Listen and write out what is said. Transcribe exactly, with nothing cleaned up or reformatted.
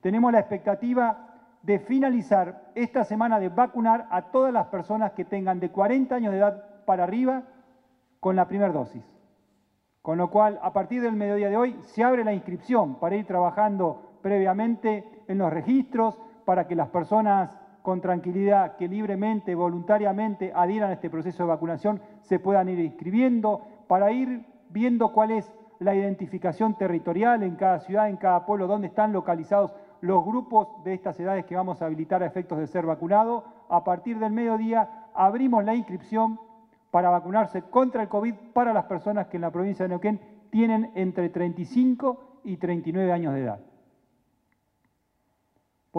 tenemos la expectativa de finalizar esta semana de vacunar a todas las personas que tengan de cuarenta años de edad para arriba con la primera dosis. Con lo cual, a partir del mediodía de hoy, se abre la inscripción para ir trabajando previamente en los registros, para que las personas con tranquilidad, que libremente, voluntariamente adhieran a este proceso de vacunación, se puedan ir inscribiendo, para ir viendo cuál es la identificación territorial en cada ciudad, en cada pueblo, dónde están localizados los grupos de estas edades que vamos a habilitar a efectos de ser vacunados. A partir del mediodía abrimos la inscripción para vacunarse contra el COVID para las personas que en la provincia de Neuquén tienen entre treinta y cinco y treinta y nueve años de edad.